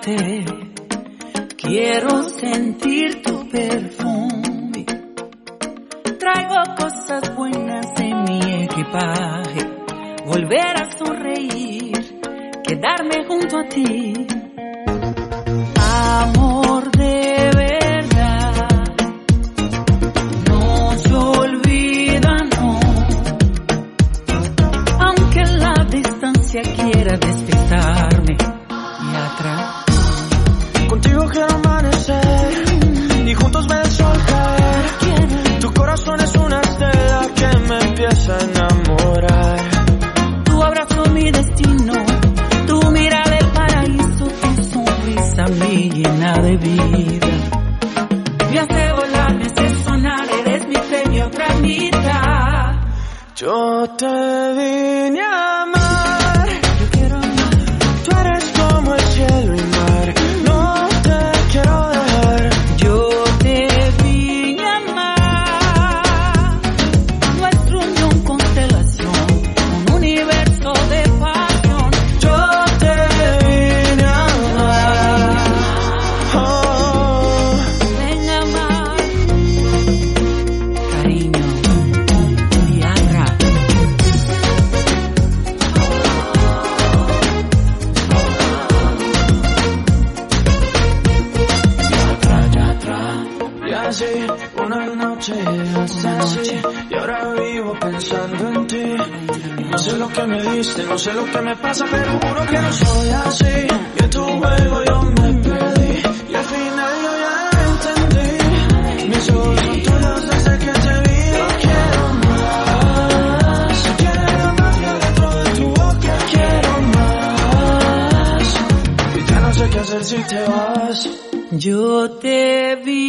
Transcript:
amarte. Quiero sentir tu perfume. Traigo cosas buenas en mi equipaje. Volver a sonreír, quedarme junto a ti. Amor de verdad, no se olvida, no. Aunque la distancia quiera despertarme y atrás. Contigo quiero amanecer y juntos ver el sol caer. Tu corazón es una estela que me empieza a enamorar. Tu abrazo mi destino, tu mirada el paraíso, tu sonrisa me llena de vida. Me hace volar, me hace sonar, eres mi premio, otra mitad. Yo te vine a amar, yo quiero amar. Tú eres como el cielo y mar, no te quiero dejar. Yo te vine a amar, nuestra unión constelación, un universo de pasión. Yo te vine a amar, oh. Ven a amar, cariño, Viagra. Y así, una noche así, y ahora vivo pensando en ti. No sé lo que me diste, no sé lo que me pasa, pero juro que no soy así. Y en tu juego yo me perdí, y al final yo ya entendí. Mis ojos son tuyos desde que te vi. Yo quiero más, quiero más que dentro de tu boca. Quiero más, y ya no sé qué hacer si te vas. Yo te vi